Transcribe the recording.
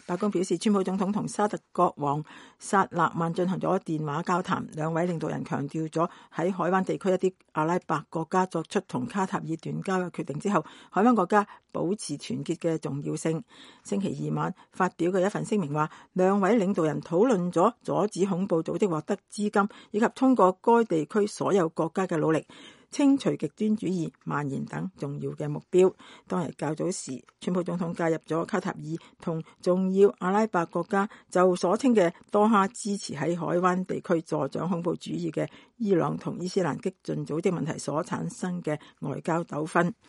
白宮表示，川普總統同沙特國王薩勒曼進行咗電話交談，兩位領導人強調咗喺海灣地區一啲阿拉伯國家作出同卡塔爾斷交嘅決定之後，海灣國家保持團結嘅重要性。星期二晚發表嘅一份聲明話，兩位領導人討論咗阻止恐怖組織獲得資金，以及通過該地區所有國家嘅努力清除極端主義蔓延等重要嘅目標。當日較早時，川普總統介入咗卡塔爾同重要阿拉伯國家就所稱嘅多哈支持喺海灣地區助長恐怖主義嘅伊朗同伊斯蘭激進組織問題所產生嘅外交糾紛。